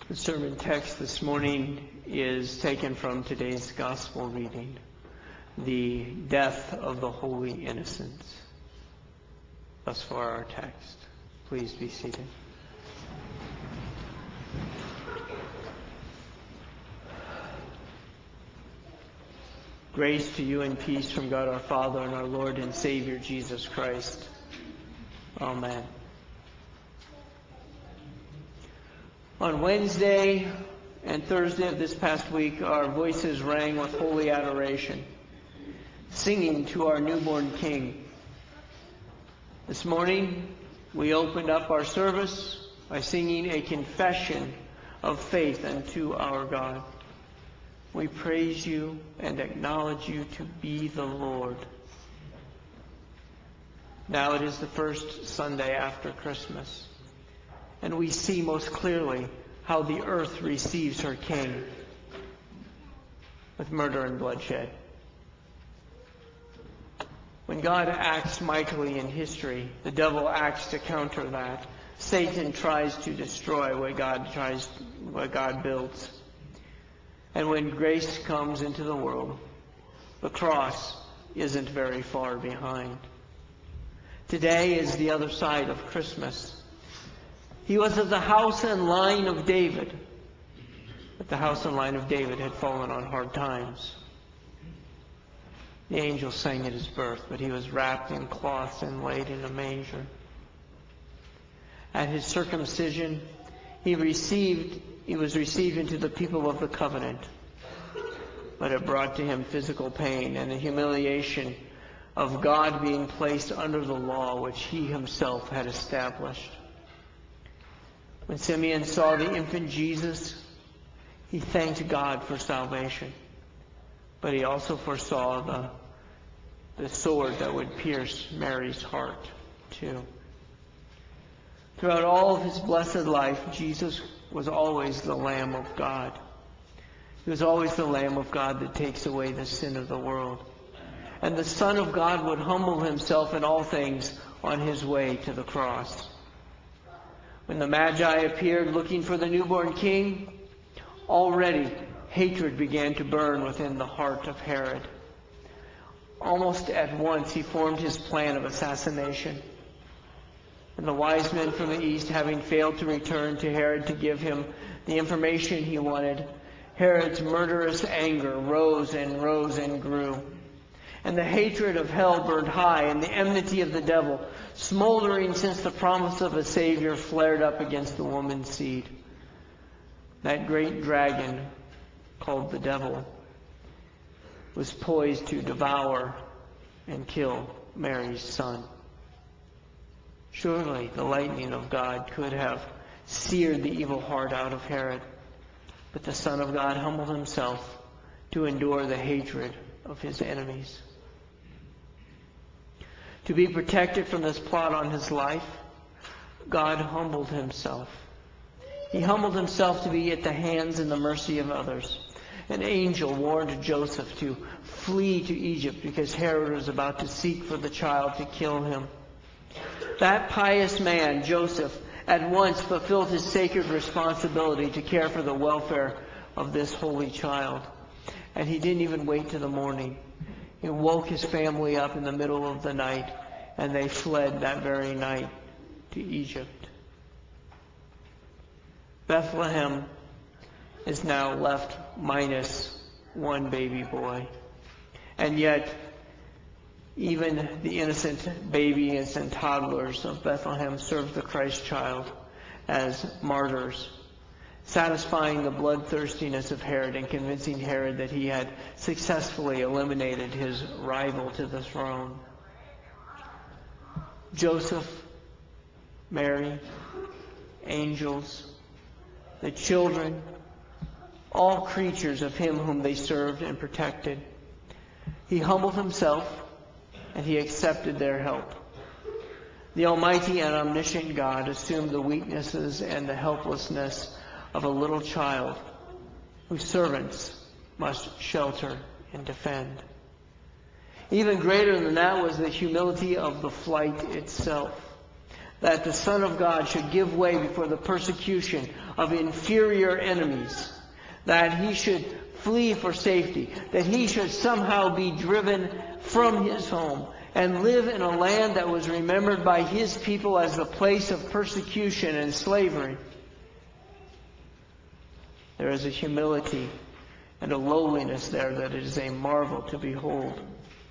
The sermon text this morning is taken from today's gospel reading, the death of the holy innocents. Thus far our text. Please be seated. Grace to you and peace from God our Father and our Lord and Savior Jesus Christ. Amen. On Wednesday and Thursday of this past week, our voices rang with holy adoration, singing to our newborn King. This morning, we opened up our service by singing a confession of faith unto our God. We praise you and acknowledge you to be the Lord. Now it is the first Sunday after Christmas, and we see most clearly how the earth receives her King with murder and bloodshed. When God acts mightily in history, the devil acts to counter that. Satan tries to destroy what God builds. And when grace comes into the world, the cross isn't very far behind. Today is the other side of Christmas. He was of the house and line of David, but the house and line of David had fallen on hard times. The angels sang at his birth, but he was wrapped in cloths and laid in a manger. At his circumcision, he was received into the people of the covenant, but it brought to him physical pain and the humiliation of God being placed under the law which he himself had established. When Simeon saw the infant Jesus, he thanked God for salvation, but he also foresaw the sword that would pierce Mary's heart too. Throughout all of his blessed life, Jesus was always the Lamb of God. He was always the Lamb of God that takes away the sin of the world. And the Son of God would humble himself in all things on his way to the cross. When the Magi appeared looking for the newborn king, already hatred began to burn within the heart of Herod. Almost at once he formed his plan of assassination. And the wise men from the east, having failed to return to Herod to give him the information he wanted, Herod's murderous anger rose and grew. And the hatred of hell burned high, and the enmity of the devil, smoldering since the promise of a Savior, flared up against the woman's seed. That great dragon, called the devil, was poised to devour and kill Mary's son. Surely the lightning of God could have seared the evil heart out of Herod, but the Son of God humbled himself to endure the hatred of his enemies. To be protected from this plot on his life, God humbled himself. He humbled himself to be at the hands and the mercy of others. An angel warned Joseph to flee to Egypt because Herod was about to seek for the child to kill him. That pious man, Joseph, at once fulfilled his sacred responsibility to care for the welfare of this holy child. And he didn't even wait till the morning. He woke his family up in the middle of the night, and they fled that very night to Egypt. Bethlehem is now left minus one baby boy. And yet, even the innocent babies and toddlers of Bethlehem served the Christ child as martyrs, satisfying the bloodthirstiness of Herod and convincing Herod that he had successfully eliminated his rival to the throne. Joseph, Mary, angels, the children, all creatures of him whom they served and protected. He humbled himself and he accepted their help. The Almighty and omniscient God assumed the weaknesses and the helplessness of a little child whose servants must shelter and defend. Even greater than that was the humility of the flight itself. that the Son of God should give way before the persecution of inferior enemies, that he should flee for safety, that he should somehow be driven from his home and live in a land that was remembered by his people as the place of persecution and slavery. There is a humility and a lowliness there that is a marvel to behold.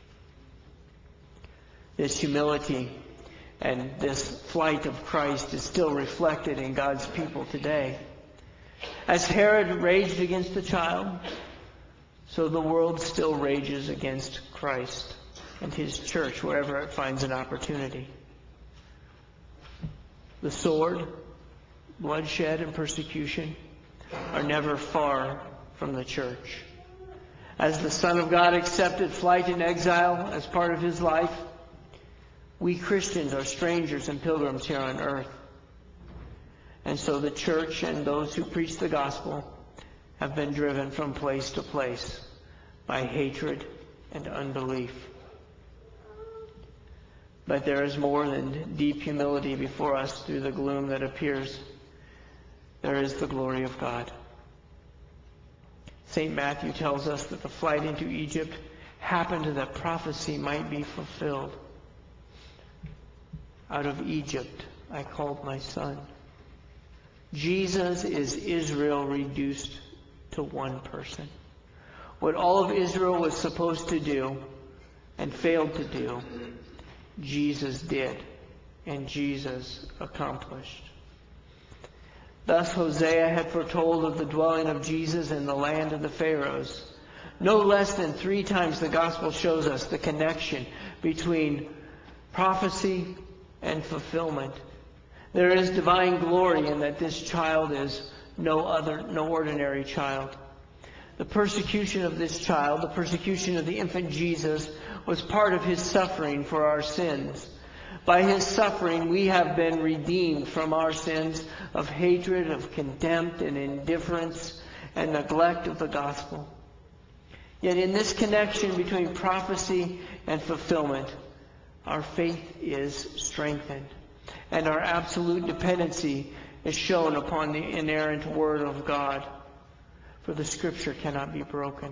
This humility and this flight of Christ is still reflected in God's people today. As Herod raged against the child, so the world still rages against Christ and his church wherever it finds an opportunity. The sword, bloodshed, and persecution are never far from the church. As the Son of God accepted flight and exile as part of his life, we Christians are strangers and pilgrims here on earth. And so the church and those who preach the gospel have been driven from place to place by hatred and unbelief. But there is more than deep humility before us through the gloom that appears. There is the glory of God. St. Matthew tells us that the flight into Egypt happened that prophecy might be fulfilled. Out of Egypt I called my son. Jesus is Israel reduced to one person. What all of Israel was supposed to do and failed to do, Jesus did, and Jesus accomplished. Thus Hosea had foretold of the dwelling of Jesus in the land of the Pharaohs. No less than 3 times the gospel shows us the connection between prophecy and fulfillment. There is divine glory in that this child is no ordinary child. The persecution of this child, the persecution of the infant Jesus, was part of his suffering for our sins. By his suffering, we have been redeemed from our sins of hatred, of contempt, and indifference, and neglect of the gospel. Yet in this connection between prophecy and fulfillment, our faith is strengthened, and our absolute dependency is shown upon the inerrant Word of God, for the Scripture cannot be broken.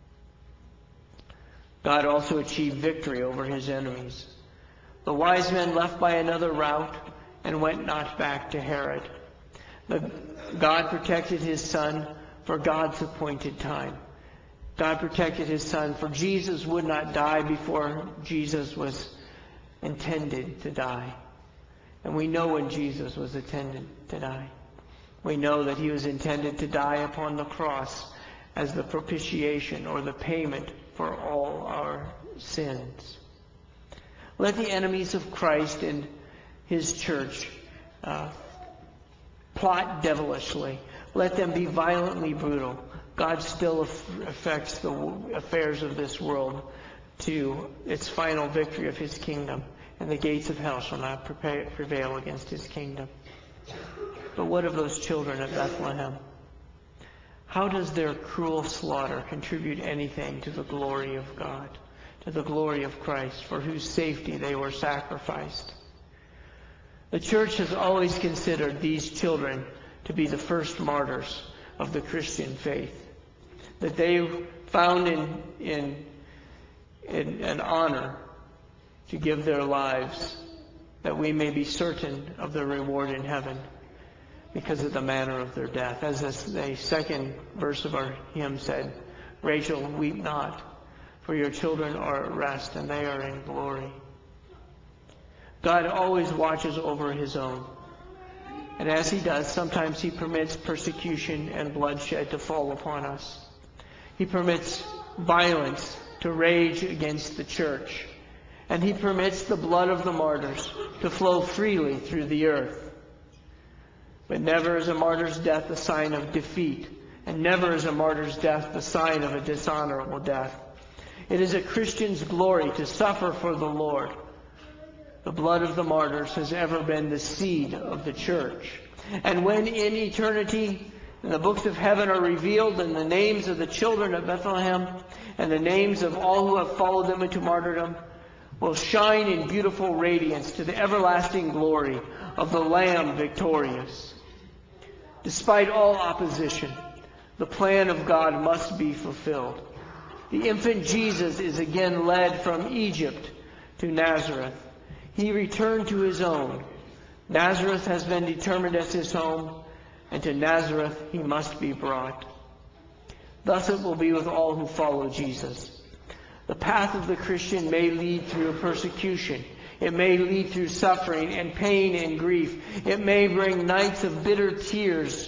God also achieved victory over his enemies. The wise men left by another route and went not back to Herod. God protected his son for God's appointed time. God protected his son, for Jesus would not die before Jesus was intended to die. And we know when Jesus was intended to die. We know that he was intended to die upon the cross as the propitiation or the payment for all our sins. Let the enemies of Christ and his church plot devilishly. Let them be violently brutal. God still affects the affairs of this world to its final victory of his kingdom, and the gates of hell shall not prevail against his kingdom. But what of those children at Bethlehem? How does their cruel slaughter contribute anything to the glory of God, to the glory of Christ, for whose safety they were sacrificed? The church has always considered these children to be the first martyrs of the Christian faith, that they found in an honor to give their lives, that we may be certain of their reward in heaven because of the manner of their death. As the second verse of our hymn said, Rachel, weep not, for your children are at rest, and they are in glory. God always watches over his own. And as he does, sometimes he permits persecution and bloodshed to fall upon us. He permits violence to rage against the church. And he permits the blood of the martyrs to flow freely through the earth. But never is a martyr's death a sign of defeat, and never is a martyr's death the sign of a dishonorable death. It is a Christian's glory to suffer for the Lord. The blood of the martyrs has ever been the seed of the church. And when in eternity and the books of heaven are revealed, and the names of the children of Bethlehem and the names of all who have followed them into martyrdom will shine in beautiful radiance to the everlasting glory of the Lamb victorious. Despite all opposition, the plan of God must be fulfilled. The infant Jesus is again led from Egypt to Nazareth. He returned to his own. Nazareth has been determined as his home, and to Nazareth he must be brought. Thus it will be with all who follow Jesus. The path of the Christian may lead through persecution. It may lead through suffering and pain and grief. It may bring nights of bitter tears.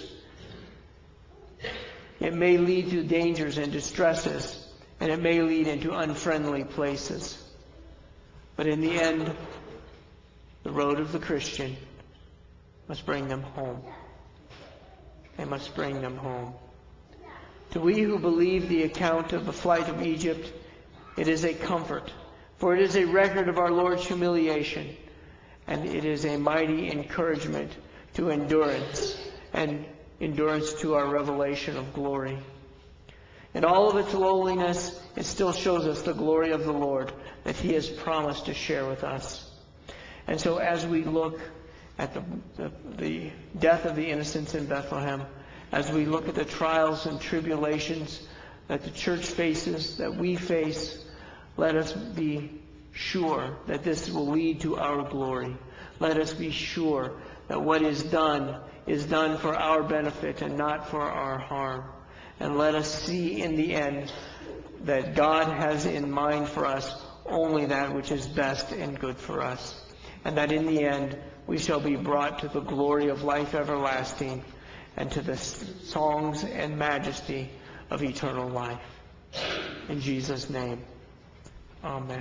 It may lead to dangers and distresses, and it may lead into unfriendly places. But in the end, the road of the Christian must bring them home. They must bring them home. To we who believe the account of the flight of Egypt, it is a comfort, for it is a record of our Lord's humiliation, and it is a mighty encouragement to endurance, and endurance to our revelation of glory. In all of its lowliness, it still shows us the glory of the Lord that He has promised to share with us. And so as we look at the death of the innocents in Bethlehem, as we look at the trials and tribulations that the church faces, that we face, let us be sure that this will lead to our glory. Let us be sure that what is done for our benefit and not for our harm. And let us see in the end that God has in mind for us only that which is best and good for us. And that in the end we shall be brought to the glory of life everlasting and to the songs and majesty of eternal life. In Jesus' name, amen.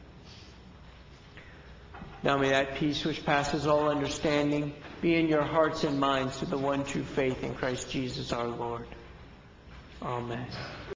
Now may that peace which passes all understanding be in your hearts and minds to the one true faith in Christ Jesus our Lord. Amen.